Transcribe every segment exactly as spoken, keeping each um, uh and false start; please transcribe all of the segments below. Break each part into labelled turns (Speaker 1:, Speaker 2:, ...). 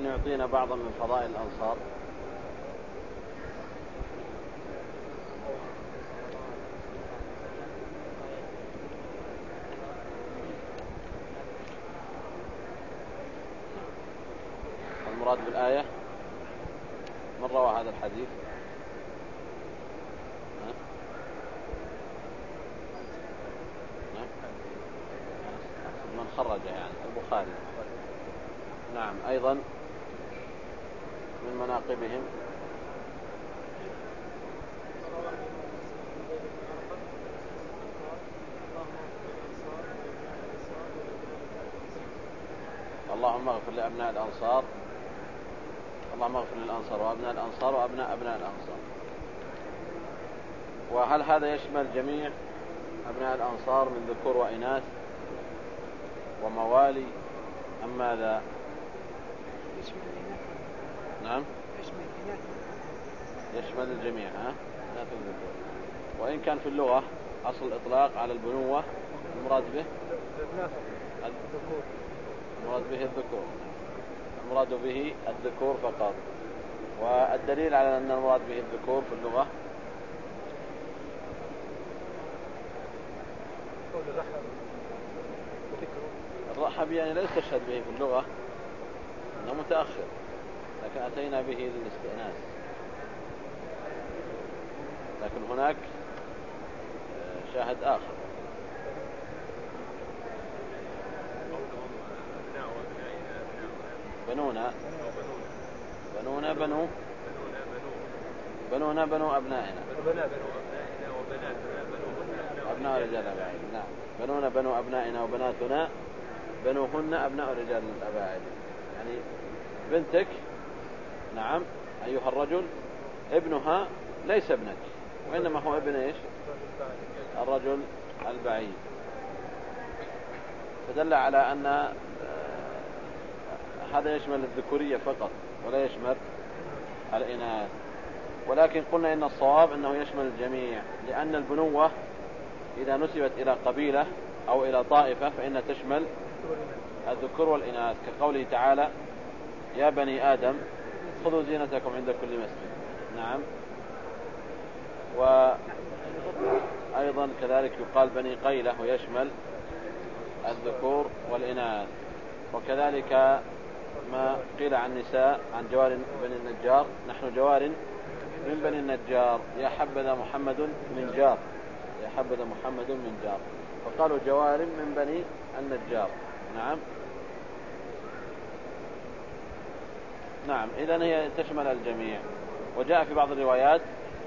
Speaker 1: يعطينا بعضا من فضائل الأنصار؟ المراد بالآية من روى هذا الحديث؟ من خرج يعني البخاري. نعم. أيضا من مناقبهم اللهم اغفر لأبناء الأنصار، اللهم اغفر للأنصار وأبناء الأنصار وأبناء أبناء الأنصار. وهل هذا يشمل جميع أبناء الأنصار من ذكور وإناث وموالي أم ماذا؟ نعم يشمل الجميع. ها؟ لا تذكر. وإن كان في اللغة أصل الإطلاق على البنوة المراد به المراد به الذكور، المراد به الذكور فقط. والدليل على أن المراد به الذكور في اللغة الرحب يعني لا يستشهد به في اللغة أنه متأخر، لكن أتينا به للاستئناس. لكن هناك شاهد آخر. بنونا بنونا بنو بنونا بنو أبنائنا أبناء رجال الأباعد. نعم. بنونا بنو أبنائنا وبناتنا بنوهن أبناء رجال الأباعد. يعني بنتك نعم أيها الرجل ابنها ليس ابنك، وإنما هو ابن إيش؟ الرجل البعيد. فدل على أن هذا يشمل الذكورية فقط ولا يشمل الإناث. ولكن قلنا إن الصواب أنه يشمل الجميع، لأن البنوة إذا نسبت إلى قبيلة أو إلى طائفة فإنها تشمل الذكور والإناث، كقوله تعالى يا بني آدم خذوا زينتكم عند كل مسجد. نعم. وأيضا كذلك يقال بني قيلة ويشمل الذكور والإناث. وكذلك ما قيل عن نساء عن جوار بني النجار نحن جوار من بني النجار يا حبذا محمد من جار، يا حبذا محمد من جار، فقالوا جوار من بني النجار. نعم. نعم. إذن هي تشمل الجميع. وجاء في بعض الروايات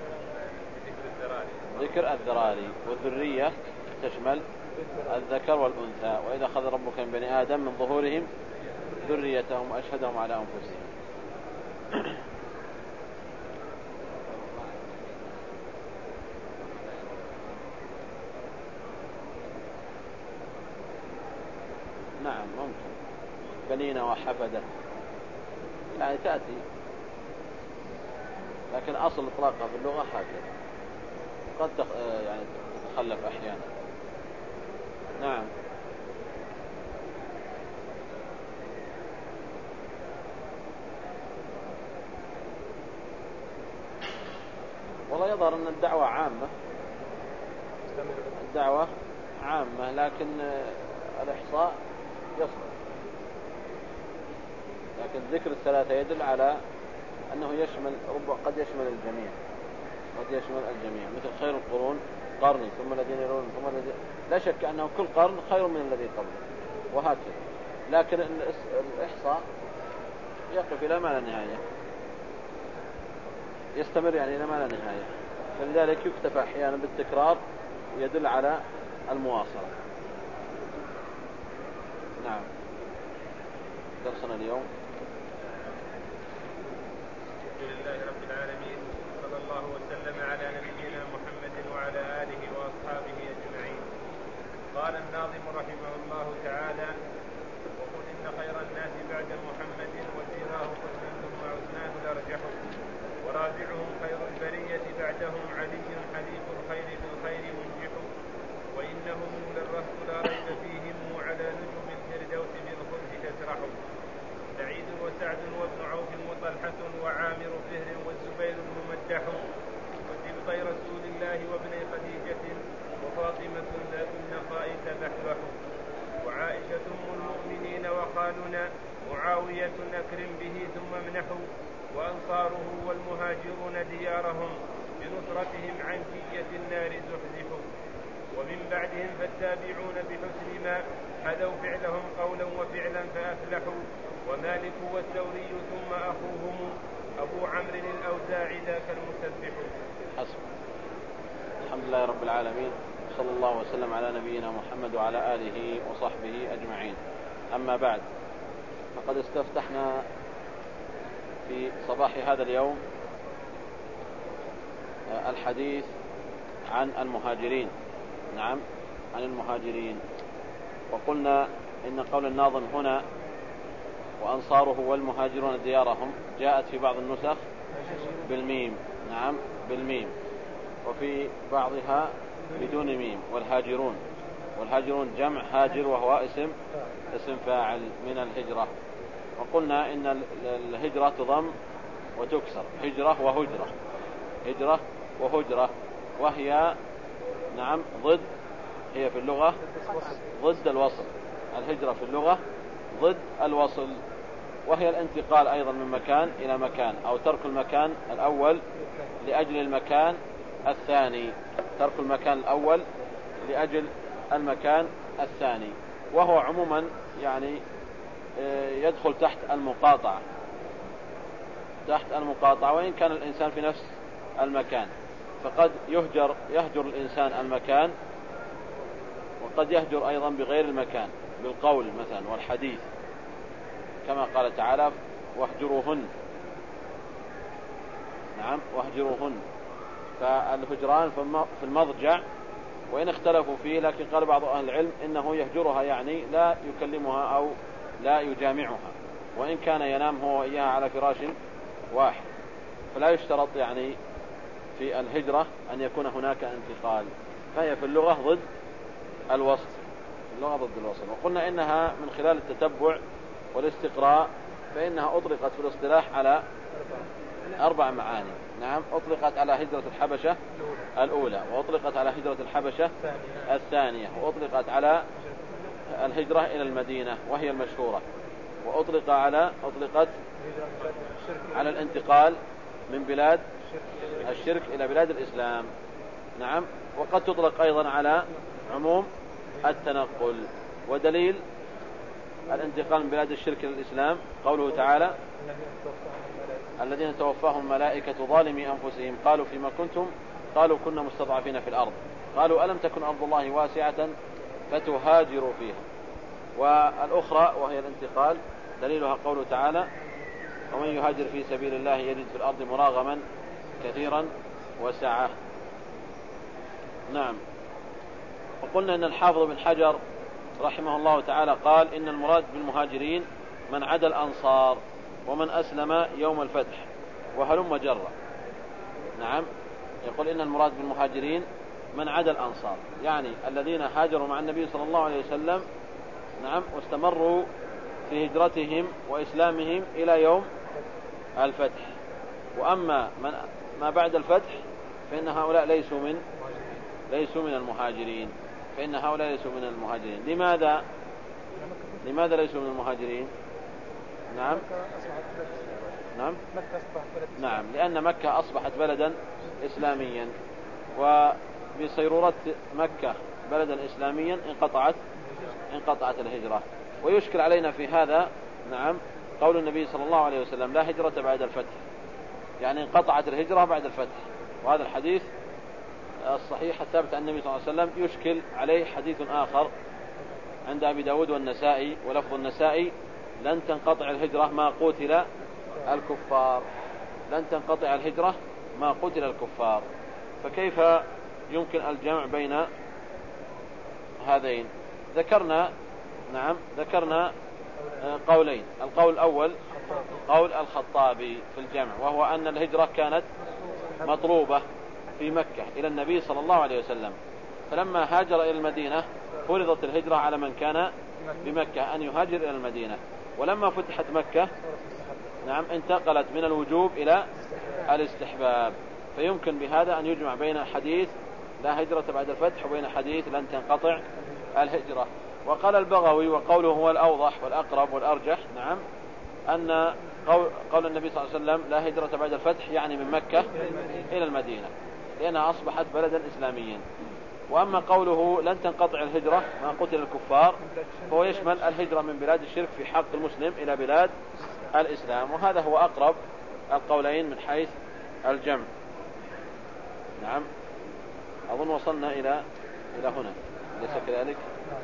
Speaker 1: ذكر الذراري، والذرية تشمل الذكر والأنثى. وإذا أخذ ربك من بني آدم من ظهورهم ذريتهم وأشهدهم على أنفسهم. نعم ممكن بنينا وحفدة يعني تأتي، لكن أصل إطلاقها في اللغة هكذا، قد تخ... يعني تتخلف أحيانا. نعم. والله يظهر أن الدعوة عامة، الدعوة عامة، لكن الإحصاء يصل. لكن ذكر الثلاثة يدل على أنه يشمل رب قد يشمل الجميع، قد يشمل الجميع، مثل خير القرون قرني ثم الذين يلون ثم الذين، لا شك أنه كل قرن خير من الذي قبله وهكذا. لكن الإحصاء يقف إلى ما لا نهاية، يستمر يعني إلى ما لا نهاية، فلذلك يكتفى أحيانا بالتكرار يدل على المواصلة. نعم. درسنا اليوم
Speaker 2: الحمد لله رب العالمين، صلى الله وسلم على نبينا محمد وعلى آله وأصحابه أجمعين. قال الناظم رحمه الله تعالى: وقل إن خير الناس بعد محمد وسيراه حسن ثم عثمان الأرجح، ورابعهم خير البرية بعدهم علي حليف الخير بالخير منجح، وإنهم للرهط لا ريب فيهم على نجم الفردوس بالخلد تسرح. سعيد وسعد وابن عوف وطلحة وعامر فهر والزبير الممدح وسبطي رسول الله وابن خديجة وفاطمة ذات النقاء تبحبح وعائشة أم المؤمنين وخالنا معاوية أكرم به ثم امنحوا وأنصاره والمهاجرون ديارهم بنصرتهم عن جية النار زحزحوا ومن بعدهم فالتابعون بحسن ما حذوا فعلهم قولا وفعلا فأفلحوا ومالك والثوري ثم أخوهم أبو عمرو الأوزاعي ذاك المسبح.
Speaker 1: حسب. الحمد لله رب العالمين، صلى الله وسلم على نبينا محمد وعلى آله وصحبه أجمعين. أما بعد، فقد استفتحنا في صباح هذا اليوم الحديث عن المهاجرين. نعم، عن المهاجرين. وقلنا إن قول الناظم هنا وأنصاره والمهاجرون ديارهم جاءت في بعض النسخ بالميم. نعم، بالميم، وفي بعضها بدون ميم. والهاجرون، والهاجرون جمع هاجر وهو اسم اسم فاعل من الهجرة. وقلنا إن الهجرة تضم وتكسر، هجرة وهجرة، هجرة وهجرة، وهي نعم ضد، هي في اللغة ضد الوصل. الهجرة في اللغة ضد الوصل، وهي الانتقال أيضا من مكان إلى مكان، أو ترك المكان الأول لأجل المكان الثاني، ترك المكان الأول لأجل المكان الثاني. وهو عموما يعني يدخل تحت المقاطعة، تحت المقاطعة، وإن كان الإنسان في نفس المكان، فقد يهجر يهجر الإنسان المكان، وقد يهجر أيضا بغير المكان، بالقول مثلا والحديث، كما قال تعالى واهجروهن. نعم، واهجروهن. فالهجران في المضجع، وإن اختلفوا فيه، لكن قال بعض أهل العلم إنه يهجرها يعني لا يكلمها أو لا يجامعها، وإن كان ينام هو وإياها على فراش واحد، فلا يشترط يعني في الهجرة أن يكون هناك انتقال، فهي في اللغة ضد الوصل، في اللغة ضد الوصل. وقلنا إنها من خلال التتبع والاستقراء فإنها أطلقت في الاصطلاح على أربع معاني. نعم، أطلقت على هجرة الحبشة الأولى، وأطلقت على هجرة الحبشة الثانية، وأطلقت على الهجرة إلى المدينة وهي المشهورة، وأطلق على أطلقت على الانتقال من بلاد الشرك إلى بلاد الإسلام. نعم، وقد تطلق أيضا على عموم التنقل. ودليل الانتقال من بلاد الشرك إلى الإسلام قوله تعالى الذين توفاهم الملائكة ظالمي أنفسهم قالوا فيما كنتم قالوا كنا مستضعفين في الأرض قالوا ألم تكن أرض الله واسعة فتهاجروا فيها. والأخرى وهي الانتقال دليلها قوله تعالى ومن يهاجر في سبيل الله يجد في الأرض مراغما كثيرا وسعة. نعم. وقلنا أن الحافظ بن حجر رحمه الله تعالى قال إن المراد بالمهاجرين من عدا الأنصار ومن أسلم يوم الفتح وهلم جرا. نعم، يقول إن المراد بالمهاجرين من عدا الأنصار، يعني الذين هاجروا مع النبي صلى الله عليه وسلم. نعم، واستمروا في هجرتهم وإسلامهم إلى يوم الفتح. وأما من ما بعد الفتح فإن هؤلاء ليسوا من ليسوا من المهاجرين، فإن هؤلاء ليسوا من المهاجرين. لماذا لماذا ليسوا من المهاجرين؟ نعم نعم نعم لأن مكة أصبحت بلدا إسلاميا، وبصيرورة مكة بلدا إسلاميا انقطعت انقطعت الهجرة. ويشكل علينا في هذا نعم قول النبي صلى الله عليه وسلم لا هجرة بعد الفتح، يعني انقطعت الهجرة بعد الفتح. وهذا الحديث الصحيح الثابت عن النبي صلى الله عليه وسلم يشكل عليه حديث آخر عند أبي داود والنسائي، ولفظ النسائي لن تنقطع الهجرة ما قتل الكفار، لن تنقطع الهجرة ما قتل الكفار. فكيف يمكن الجمع بين هذين؟ ذكرنا نعم ذكرنا قولين. القول الأول قول الخطابي في الجمع، وهو أن الهجرة كانت مطلوبة في مكة إلى النبي صلى الله عليه وسلم، فلما هاجر إلى المدينة فرضت الهجرة على من كان بمكة أن يهاجر إلى المدينة. ولما فتحت مكة نعم انتقلت من الوجوب إلى الاستحباب. فيمكن بهذا أن يجمع بين حديث لا هجرة بعد الفتح وبين حديث لن تنقطع الهجرة. وقال البغوي وقوله هو الأوضح والأقرب والأرجح نعم أن قول, قول النبي صلى الله عليه وسلم لا هجرة بعد الفتح يعني من مكة إلى المدينة لأنها أصبحت بلدا إسلاميا. وأما قوله لن تنقطع الهجرة ما قتل الكفار فهو يشمل الهجرة من بلاد الشرك في حق المسلم إلى بلاد الإسلام، وهذا هو أقرب القولين من حيث الجمع. نعم أظن وصلنا إلى إلى هنا ليس كذلك؟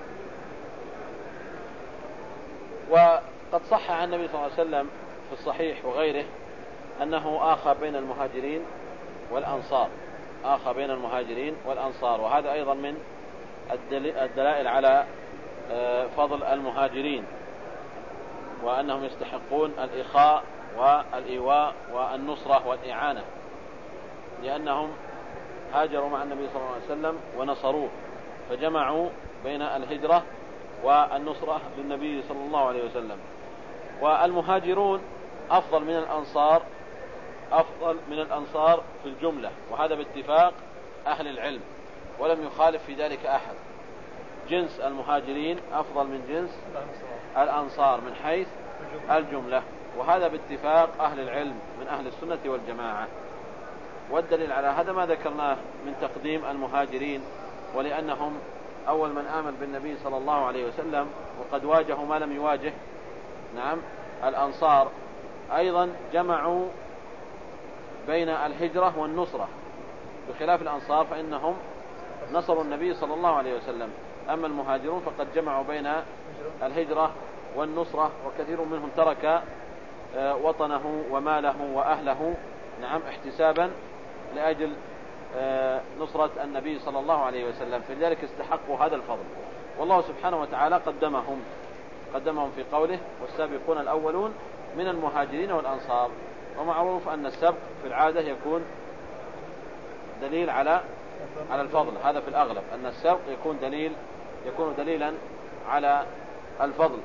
Speaker 1: وقد صح عن النبي صلى الله عليه وسلم في الصحيح وغيره أنه آخى بين المهاجرين والأنصار آخى بين المهاجرين والأنصار، وهذا أيضا من الدلائل على فضل المهاجرين وأنهم يستحقون الإخاء والإيواء والنصرة والإعانة، لأنهم هاجروا مع النبي صلى الله عليه وسلم ونصروه فجمعوا بين الهجرة والنصرة للنبي صلى الله عليه وسلم. والمهاجرون أفضل من الأنصار أفضل من الأنصار في الجملة، وهذا باتفاق أهل العلم ولم يخالف في ذلك أحد. جنس المهاجرين أفضل من جنس الأنصار من حيث الجملة، وهذا باتفاق أهل العلم من أهل السنة والجماعة. والدليل على هذا ما ذكرناه من تقديم المهاجرين، ولأنهم أول من آمن بالنبي صلى الله عليه وسلم وقد واجهوا ما لم يواجه نعم الأنصار. أيضا جمعوا بين الهجرة والنصرة بخلاف الأنصار فإنهم نصروا النبي صلى الله عليه وسلم، أما المهاجرون فقد جمعوا بين الهجرة والنصرة، وكثير منهم ترك وطنه وماله وأهله نعم احتسابا لأجل نصرة النبي صلى الله عليه وسلم، فلذلك استحقوا هذا الفضل. والله سبحانه وتعالى قدمهم قدمهم في قوله والسابقون الأولون من المهاجرين والأنصار. ومعروف أن السبق في العادة يكون دليل على على الفضل، هذا في الأغلب أن السبق يكون دليل يكون دليلا على الفضل.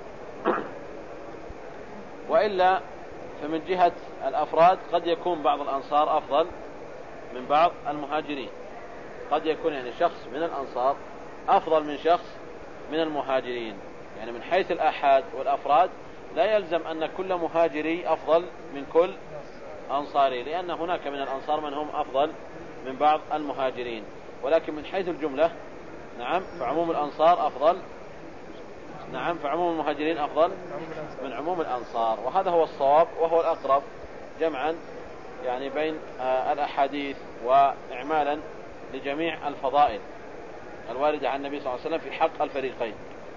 Speaker 1: وإلا فمن جهة الأفراد قد يكون بعض الأنصار أفضل من بعض المهاجرين، قد يكون يعني شخص من الأنصار أفضل من شخص من المهاجرين، يعني من حيث الآحاد والأفراد لا يلزم أن كل مهاجري أفضل من كل أنصاري، لأن هناك من الأنصار من هم أفضل من بعض المهاجرين، ولكن من حيث الجملة نعم فعموم الأنصار أفضل نعم فعموم المهاجرين أفضل من عموم الأنصار، وهذا هو الصواب وهو الأقرب جمعا يعني بين الأحاديث وإعمالا لجميع الفضائل الواردة عن النبي صلى الله عليه وسلم في حق الفريقين.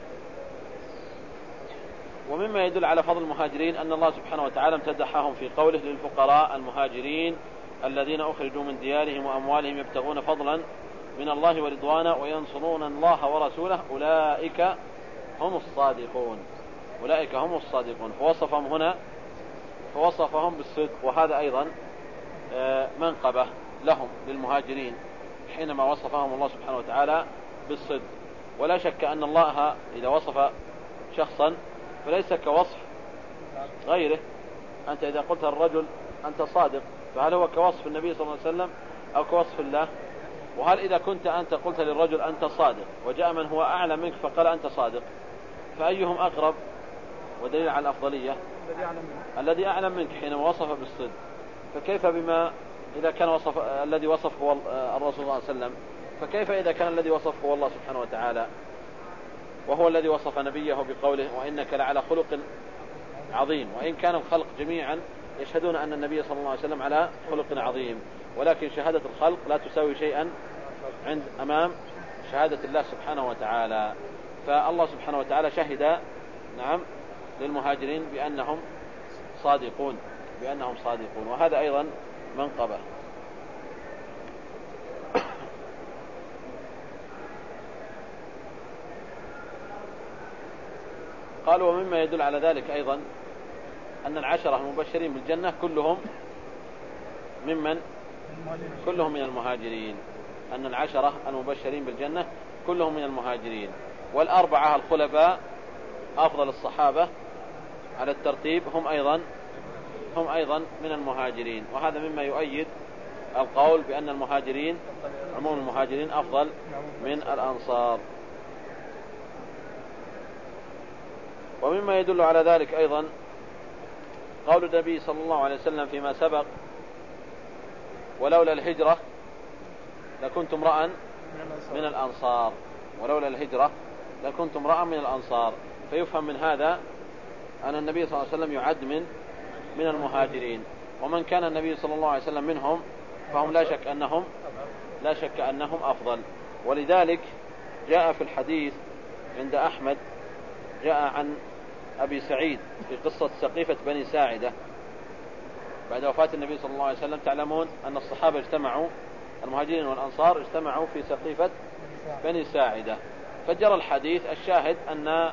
Speaker 1: ومما يدل على فضل المهاجرين أن الله سبحانه وتعالى امتدحهم في قوله للفقراء المهاجرين الذين أخرجوا من ديارهم وأموالهم يبتغون فضلا من الله ورضوانا وينصرون الله ورسوله أولئك هم الصادقون أولئك هم الصادقون فوصفهم هنا فوصفهم بالصدق، وهذا أيضا منقبة لهم للمهاجرين حينما وصفهم الله سبحانه وتعالى بالصدق. ولا شك أن الله إذا وصف شخصا فليس كوصف غيره. أنت إذا قلت للرجل أنت صادق فهل هو كوصف النبي صلى الله عليه وسلم أو كوصف الله؟ وهل إذا كنت أنت قلت للرجل أنت صادق وجاء من هو أعلى منك فقال أنت صادق فأيهم أقرب؟ ودليل على الأفضلية الذي أعلم منك حينما وصف بالصدق، فكيف بما إذا كان وصف الذي وصف هو الرسول صلى الله عليه وسلم، فكيف إذا كان الذي وصف هو الله سبحانه وتعالى وهو الذي وصف نبيه بقوله وإنك لعلى خلق عظيم، وإن كان الخلق جميعا يشهدون أن النبي صلى الله عليه وسلم على خلق عظيم، ولكن شهادة الخلق لا تساوي شيئا عند أمام شهادة الله سبحانه وتعالى. فالله سبحانه وتعالى شهد نعم للمهاجرين بأنهم صادقون بأنهم صادقون وهذا أيضا منقبة. قالوا ومما يدل على ذلك أيضا أن العشرة المبشرين بالجنة كلهم ممن كلهم من المهاجرين أن العشرة المبشرين بالجنة كلهم من المهاجرين، والأربعة الخلفاء أفضل الصحابة على الترتيب هم أيضا هم أيضا من المهاجرين. وهذا مما يؤيد القول بأن المهاجرين عموم المهاجرين أفضل من الأنصار. ومما يدل على ذلك أيضا قول النبي صلى الله عليه وسلم فيما سبق: ولولا الهجرة لكنت امرأ من الأنصار. ولولا الهجرة لكنت امرأ من الأنصار. فيفهم من هذا أن النبي صلى الله عليه وسلم يعد من من المهاجرين، ومن كان النبي صلى الله عليه وسلم منهم فهم لا شك أنهم لا شك أنهم أفضل. ولذلك جاء في الحديث عند أحمد، جاء عن أبي سعيد في قصة سقيفة بني ساعدة بعد وفاة النبي صلى الله عليه وسلم. تعلمون أن الصحابة اجتمعوا، المهاجرين والأنصار اجتمعوا في سقيفة بني ساعدة. فجرى الحديث الشاهد أن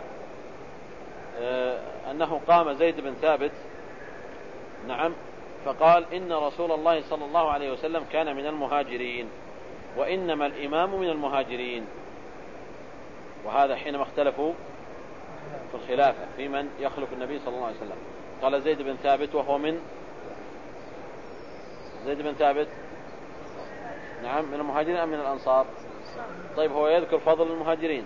Speaker 1: أنه قام زيد بن ثابت نعم فقال: إن رسول الله صلى الله عليه وسلم كان من المهاجرين وإنما الإمام من المهاجرين. وهذا حينما اختلفوا في الخلافة في من يخلف النبي صلى الله عليه وسلم. قال زيد بن ثابت، وهو من زيد بن ثابت نعم من المهاجرين أم من الأنصار؟ طيب هو يذكر فضل المهاجرين،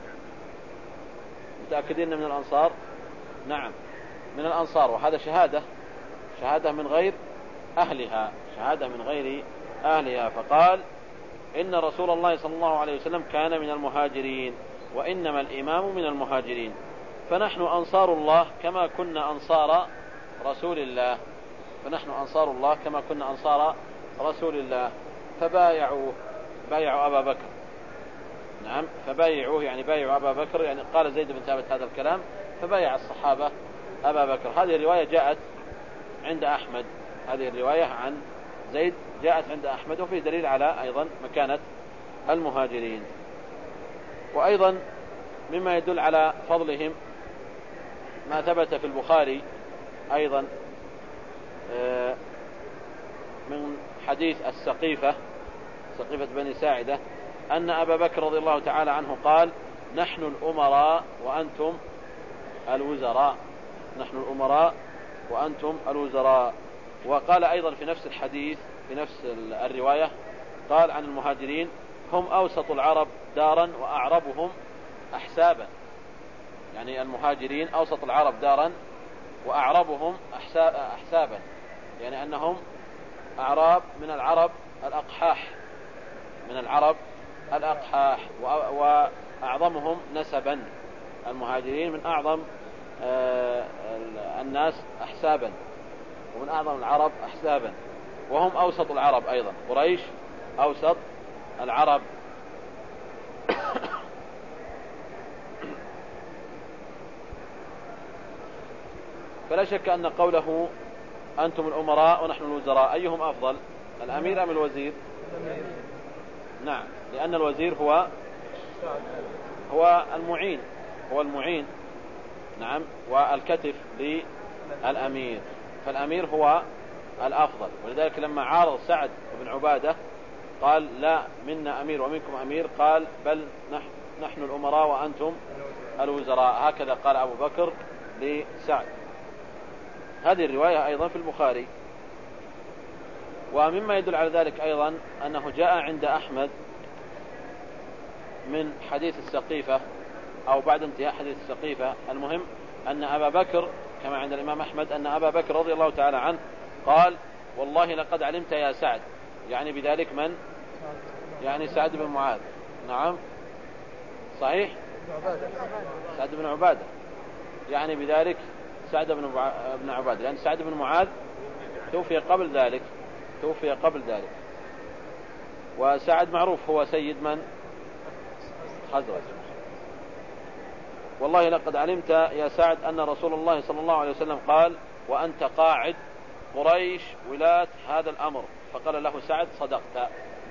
Speaker 1: متأكدين من الأنصار؟ نعم من الأنصار. وهذا شهادة شهادة من غير أهلها شهادة من غير أهلها. فقال: إن رسول الله صلى الله عليه وسلم كان من المهاجرين وإنما الإمام من المهاجرين. فنحن أنصار الله كما كنا أنصار رسول الله فنحن أنصار الله كما كنا أنصار رسول الله. فبايعوه بايعوا أبا بكر نعم فبايعوه يعني بايعوا أبا بكر. يعني قال زيد بن ثابت هذا الكلام فبايع الصحابة أبا بكر. هذه الرواية جاءت عند أحمد هذه الرواية عن زيد جاءت عند أحمد، وفيه دليل على أيضا مكانة المهاجرين. وأيضا مما يدل على فضلهم ما ثبت في البخاري أيضا من حديث السقيفة سقيفة بني ساعدة أن أبا بكر رضي الله تعالى عنه قال: نحن الأمراء وأنتم الوزراء نحن الأمراء وأنتم الوزراء. وقال أيضا في نفس الحديث في نفس الرواية قال عن المهاجرين: هم أوسط العرب دارا وأعربهم أحسابا. يعني المهاجرين أوسط العرب دارا وأعربهم أحسابا، يعني أنهم أعراب من العرب الأقحاح من العرب الأقحاح وأعظمهم نسبا. المهاجرين من أعظم الناس أحسابا ومن أعظم العرب أحسابا، وهم أوسط العرب أيضا. قريش أوسط العرب. فلا شك أن قوله أنتم الأمراء ونحن الوزراء أيهم أفضل، الأمير أم الوزير؟ نعم، لأن الوزير هو هو المعين هو المعين نعم والكتف للأمير، فالأمير هو الأفضل. ولذلك لما عارض سعد بن عبادة قال: لا منا أمير ومنكم أمير، قال: بل نحن, نحن الأمراء وأنتم الوزراء. هكذا قال أبو بكر لسعد. هذه الرواية أيضا في البخاري. ومما يدل على ذلك أيضا أنه جاء عند أحمد من حديث السقيفة أو بعد انتهاء حديث السقيفة، المهم أن أبا بكر كما عند الإمام أحمد أن أبا بكر رضي الله تعالى عنه قال: والله لقد علمت يا سعد، يعني بذلك من؟ يعني سعد بن معاذ. نعم صحيح، سعد بن عبادة، يعني بذلك سعد بن عبادة، لأن سعد بن معاذ توفي قبل ذلك توفي قبل ذلك وسعد معروف هو سيد من؟ خزرج. والله لقد علمت يا سعد أن رسول الله صلى الله عليه وسلم قال: وأنت قاعد قريش ولاة هذا الأمر. فقال له سعد: صدقت.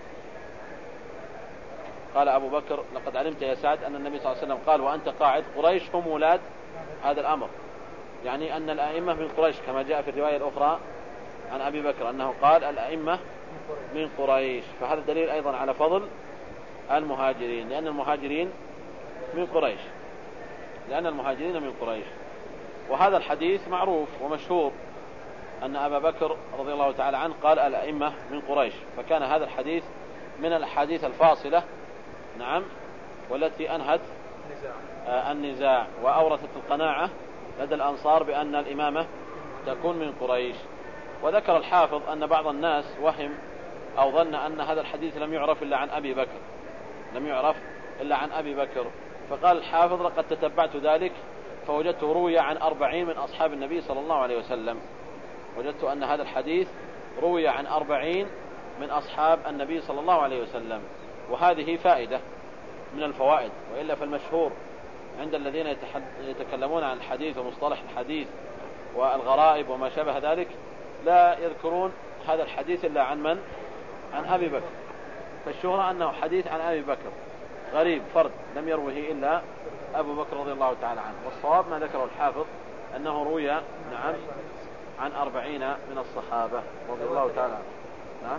Speaker 1: قال أبو بكر: لقد علمت يا سعد أن النبي صلى الله عليه وسلم قال: وأنت قاعد قريش هم ولاة هذا الأمر، يعني أن الأئمة من قريش، كما جاء في الرواية الأخرى عن أبي بكر أنه قال: الأئمة من قريش. فهذا دليل أيضا على فضل المهاجرين، لأن المهاجرين من قريش لأن المهاجرين من قريش. وهذا الحديث معروف ومشهور أن أبا بكر رضي الله تعالى عنه قال الأئمة من قريش، فكان هذا الحديث من الأحاديث الفاصلة نعم والتي أنهت النزاع وأورثت القناعة لدى الأنصار بأن الإمامة تكون من قريش. وذكر الحافظ أن بعض الناس وهم أو ظن أن هذا الحديث لم يعرف إلا عن أبي بكر لم يعرف إلا عن أبي بكر فقال الحافظ لقد تتبعت ذلك فوجدته روي عن أربعين من أصحاب النبي صلى الله عليه وسلم. وجدت أن هذا الحديث روي عن أربعين من أصحاب النبي صلى الله عليه وسلم، وهذه فائدة من الفوائد. وإلا فالمشهور عند الذين يتكلمون عن الحديث ومصطلح الحديث والغرائب وما شابه ذلك لا يذكرون هذا الحديث إلا عن من؟ عن أبي بكر. فالشهرة أنه حديث عن أبي بكر غريب فرد لم يروه إلا أبو بكر رضي الله تعالى عنه. والصواب ما ذكره الحافظ أنه روي نعم عن أربعين من الصحابة رضي الله تعالى عنه. نعم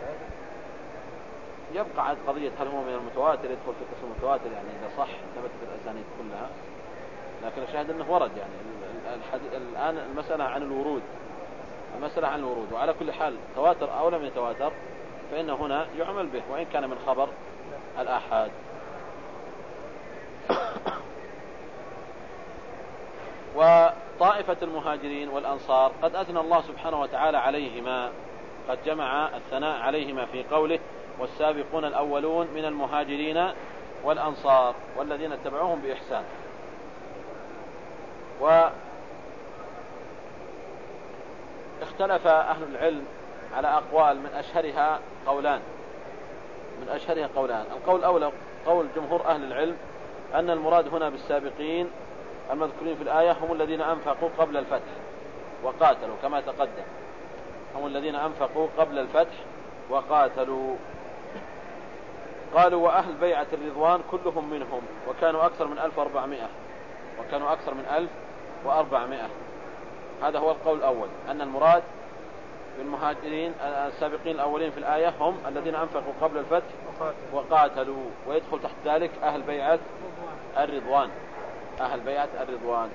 Speaker 1: يبقى عاد قضية هل هو من المتواتر يدخل في قسم المتواتر يعني إذا صح ثبتت الأسانيد كلها، لكن الشاهد أنه ورد يعني الآن المسألة عن الورود المسألة عن الورود وعلى كل حال تواتر أو لم يتواتر فإن هنا يعمل به وإن كان من خبر الآحاد. وطائفة المهاجرين والأنصار قد أثنى الله سبحانه وتعالى عليهما، قد جمع الثناء عليهما في قوله والسابقون الأولون من المهاجرين والأنصار والذين اتبعوهم بإحسان. واختلف أهل العلم على أقوال من أشهرها قولان من أشهرها قولان القول الأول قول جمهور أهل العلم أن المراد هنا بالسابقين المذكورين في الآية هم الذين أنفقوا قبل الفتح وقاتلوا كما تقدم، هم الذين أنفقوا قبل الفتح وقاتلوا. قالوا وأهل بيعة الرضوان كلهم منهم وكانوا أكثر من ألف وأربعمائة وكانوا أكثر من ألف وأربعمائة. هذا هو القول الأول أن المراد بالمهاجرين السابقين الأولين في الآية هم الذين أنفقوا قبل الفتح وقاتلوا، ويدخل تحت ذلك أهل بيعة الرضوان أهل بيعة الرضوان.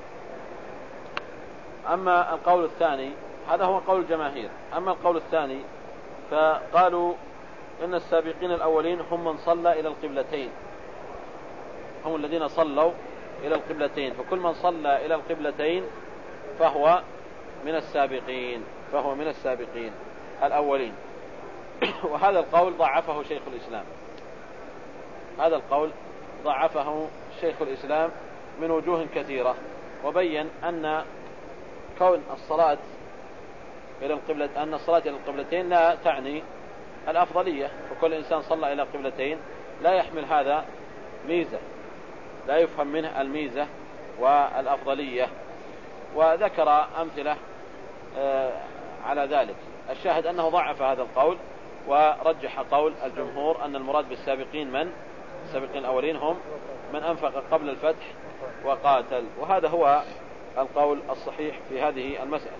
Speaker 1: أما القول الثاني هذا هو قول الجماهير. أما القول الثاني فقالوا إن السابقين الأولين هم من صلى إلى القبلتين، هم الذين صلوا إلى القبلتين، فكل من صلى إلى القبلتين فهو من السابقين فهو من السابقين الأولين. وهذا القول ضعفه شيخ الإسلام هذا القول ضعفه شيخ الإسلام من وجوه كثيرة، وبين أن كون الصلاة إلى القبلة أن الصلاة إلى القبلتين لا تعني الأفضلية، فكل إنسان صلى إلى قبلتين لا يحمل هذا ميزة، لا يفهم منه الميزة والأفضلية. وذكر أمثلة على ذلك. الشاهد أنه ضعف هذا القول ورجح قول الجمهور أن المراد بالسابقين من السابقين الأولين هم من أنفق قبل الفتح وقاتل، وهذا هو القول الصحيح في هذه المسألة.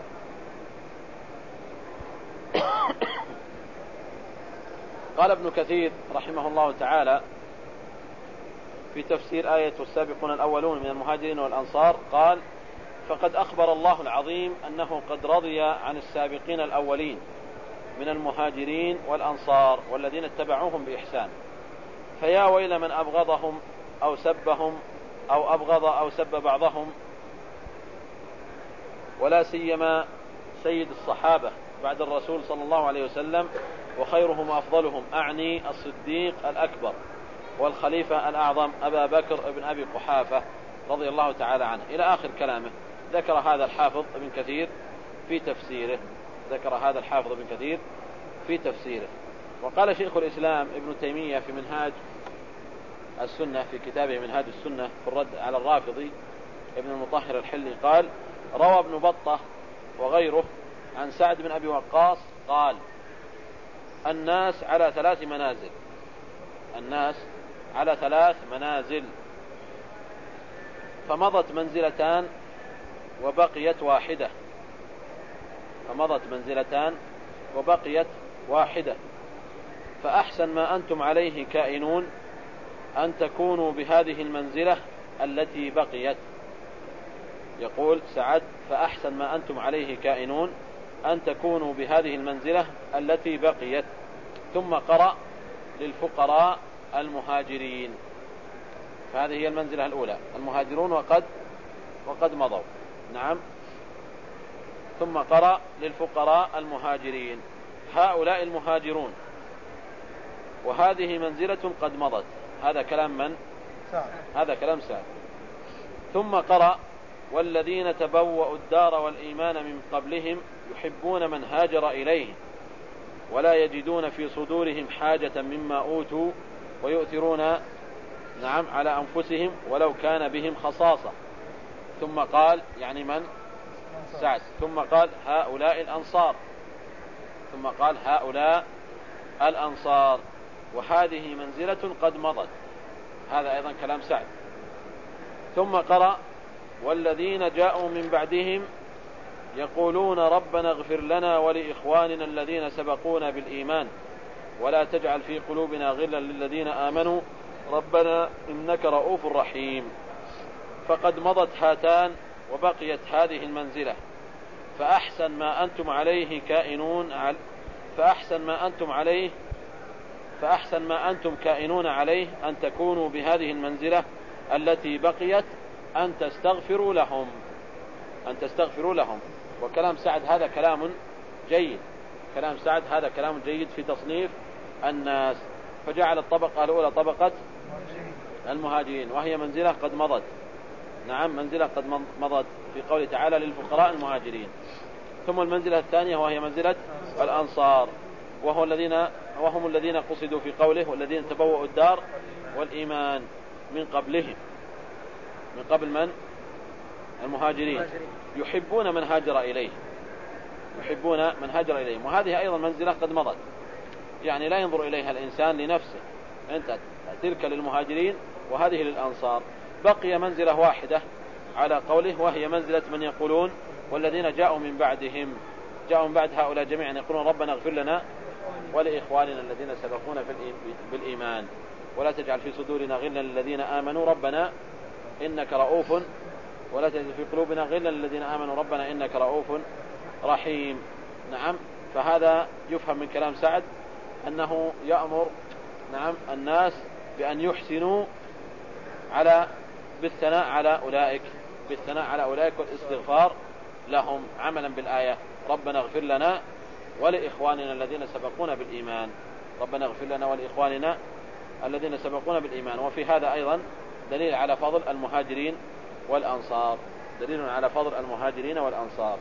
Speaker 1: قال ابن كثير رحمه الله تعالى في تفسير آية والسابقون الأولون من المهاجرين والأنصار قال فقد أخبر الله العظيم أنه قد رضي عن السابقين الأولين من المهاجرين والأنصار والذين اتبعوهم بإحسان، فيا ويل من أبغضهم أو سبهم أو أبغض أو سب بعضهم، ولا سيما سيد الصحابة بعد الرسول صلى الله عليه وسلم وخيرهم وأفضلهم، أعني الصديق الأكبر والخليفة الأعظم أبا بكر ابن أبي قحافة رضي الله تعالى عنه إلى آخر كلامه. ذكر هذا الحافظ ابن كثير في تفسيره ذكر هذا الحافظ ابن كثير في تفسيره. وقال شيخ الإسلام ابن تيمية في منهاج السنة في كتابه منهاج السنة في الرد على الرافضي ابن المطهر الحلي قال روى ابن بطة وغيره عن سعد بن أبي وقاص قال الناس على ثلاث منازل الناس على ثلاث منازل فمضت منزلتان وبقيت واحدة فمضت منزلتان وبقيت واحدة فأحسن ما أنتم عليه كائنون أن تكونوا بهذه المنزلة التي بقيت يقول سعد فأحسن ما أنتم عليه كائنون أن تكونوا بهذه المنزلة التي بقيت. ثم قرأ للفقراء المهاجرين، فهذه هي المنزلة الأولى، المهاجرون وقد وقد مضوا. نعم. ثم قرأ للفقراء المهاجرين، هؤلاء المهاجرون، وهذه منزلة قد مضت. هذا كلام من؟ سعد. هذا كلام سعد. ثم قرأ والذين تبوأوا الدار والإيمان من قبلهم يحبون من هاجر إليهم ولا يجدون في صدورهم حاجة مما أوتوا ويؤثرون نعم على أنفسهم ولو كان بهم خصاصة. ثم قال يعني من؟ سعد. ثم قال هؤلاء الأنصار. ثم قال هؤلاء الأنصار، وهذه منزلة قد مضت. هذا أيضا كلام سعد. ثم قرأ والذين جاءوا من بعدهم يقولون ربنا اغفر لنا ولإخواننا الذين سبقونا بالإيمان ولا تجعل في قلوبنا غلا للذين آمنوا ربنا إنك رؤوف رحيم. فقد مضت هاتان وبقيت هذه المنزلة. فأحسن ما أنتم عليه كائنون عل... فأحسن ما أنتم عليه فأحسن ما أنتم كائنون عليه أن تكونوا بهذه المنزلة التي بقيت أن تستغفروا لهم أن تستغفروا لهم. وكلام سعد هذا كلام جيد، كلام سعد هذا كلام جيد في تصنيف الناس. فجعل الطبقة الأولى طبقة المهاجرين وهي منزلة قد مضت. نعم، منزلة قد مضت في قوله تعالى للفقراء المهاجرين. ثم المنزلة الثانية وهي منزلة الأنصار، وهو الذين وهم الذين قصدوا في قوله والذين تبوأوا الدار والإيمان من قبلهم. من قبل من؟ المهاجرين. يحبون من هاجر إليه، يحبون من هاجر إليهم. وهذه أيضا منزلة قد مضت، يعني لا ينظر إليها الإنسان لنفسه، أنت تلك للمهاجرين وهذه للأنصار. بقي منزلة واحدة على قوله وهي منزلة من يقولون والذين جاءوا من بعدهم، جاءوا من بعد هؤلاء جميعا يقولون ربنا اغفر لنا ولإخواننا الذين سبقونا بالإيمان ولا تجعل في صدورنا غلا للذين آمنوا ربنا إنك رؤوف ولا تجعل في قلوبنا غلا للذين آمنوا ربنا إنك رؤوف رحيم. نعم. فهذا يفهم من كلام سعد أنه يأمر نعم الناس بأن يحسنوا على بالثناء على أولئك بالثناء على أولئك والاستغفار لهم عملا بالآية ربنا اغفر لنا ولإخواننا الذين سبقونا بالإيمان. ربنا اغفر لنا ولإخواننا الذين سبقونا بالإيمان. وفي هذا أيضا دليل على فضل المهاجرين والأنصار، دليل على فضل المهاجرين والأنصار.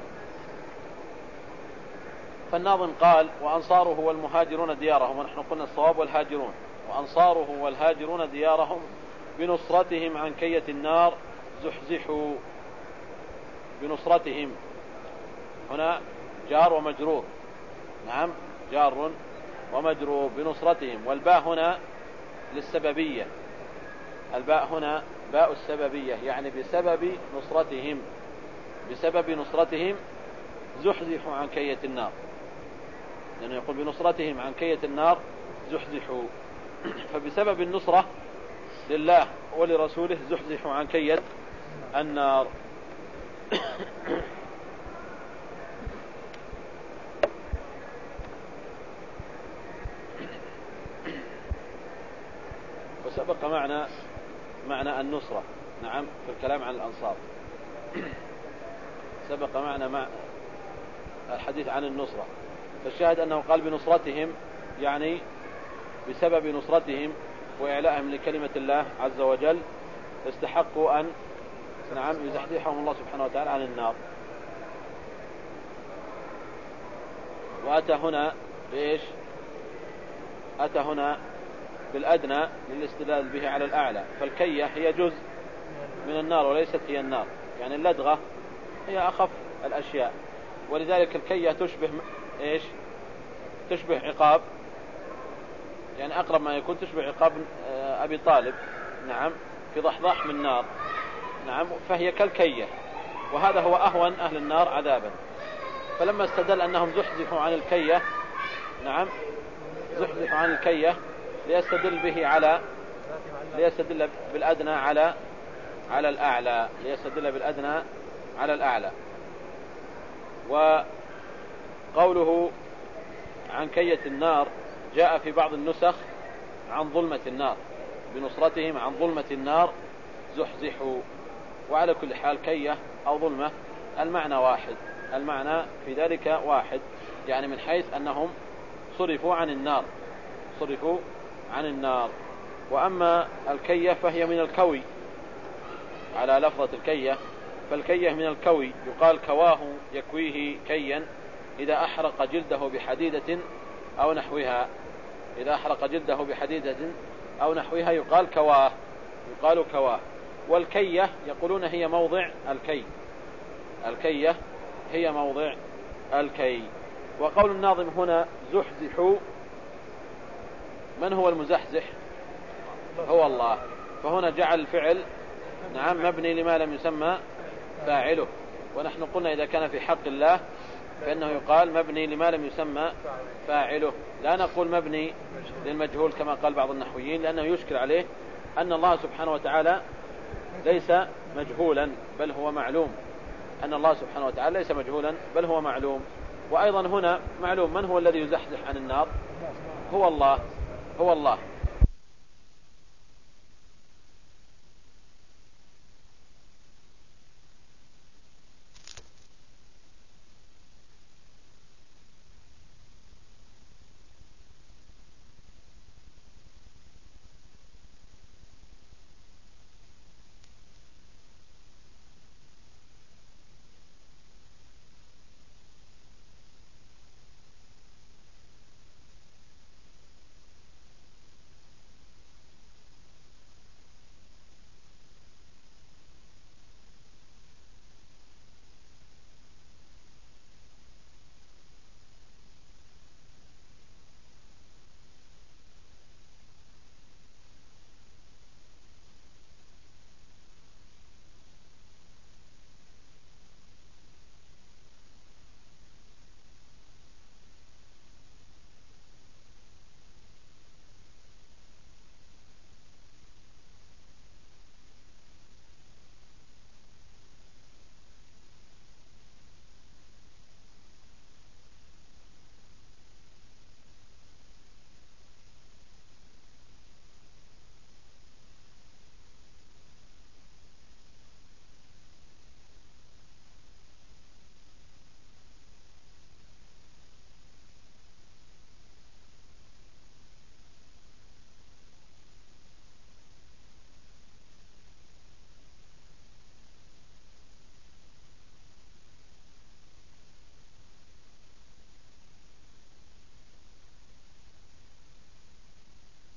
Speaker 1: فالناظم قال وأنصاره والمهاجرون ديارهم، ونحن قلنا الصواب والهاجرون، وأنصاره والهاجرون ديارهم بنصرتهم عن كية النار زحزحوا. بنصرتهم هنا جار ومجرور. نعم، جار ومجرور بنصرتهم، والباء هنا للسببية، الباء هنا باء السببية، يعني بسبب نصرتهم بسبب نصرتهم زحزحوا عن كية النار، لأنه يقول بنصرتهم عن كية النار زحزحوا. فبسبب النصرة لله ولرسوله زحزحوا عن كية النار. وسبق معنى معنى النصرة نعم في الكلام عن الأنصار. سبق معنى مع الحديث عن النصرة. فالشاهد أنه قال بنصرتهم، يعني بسبب نصرتهم وإعلاءهم لكلمة الله عز وجل استحقوا أن نعم يزحزحهم الله سبحانه وتعالى عن النار. وأتى هنا بإيش؟ أتى هنا بالأدنى للاستدلال به على الأعلى. فالكية هي جزء من النار وليست هي النار، يعني اللدغة هي أخف الأشياء، ولذلك الكية تشبه إيش؟ تشبه عقاب، يعني أقرب ما يكون تشبه عقاب أبي طالب نعم في ضحضاح من نار نعم، فهي كالكية، وهذا هو أهون أهل النار عذابا. فلما استدل أنهم زحزحوا عن الكية نعم زحزحوا عن الكية ليستدل به على ليستدل بالأدنى على على الأعلى ليستدل بالأدنى على الأعلى. وقوله عن كية النار جاء في بعض النسخ عن ظلمة النار، بنصرتهم عن ظلمة النار زحزحوا. وعلى كل حال كية أو ظلمة المعنى واحد، المعنى في ذلك واحد، يعني من حيث أنهم صرفوا عن النار، صرفوا عن النار. وأما الكية فهي من الكوي، على لفظة الكية، فالكية من الكوي، يقال كواه يكويه كيا إذا أحرق جلده بحديدة أو نحوها، إذا أحرق جلده بحديدة أو نحوها يقال كواه، يقال كواه. والكية يقولون هي موضع الكي، الكية هي موضع الكي. وقول الناظم هنا زحزحوا، من هو المزحزح؟ هو الله. فهنا جعل الفعل نعم مبني لما لم يسمى فاعله، ونحن قلنا إذا كان في حق الله فإنه يقال مبني لما لم يسمى فاعله، لا نقول مبني للمجهول كما قال بعض النحويين، لأنه يشكل عليه أن الله سبحانه وتعالى ليس مجهولا بل هو معلوم، أن الله سبحانه وتعالى ليس مجهولا بل هو معلوم. وأيضا هنا معلوم من هو الذي يزحزح عن النار؟ هو الله، هو الله.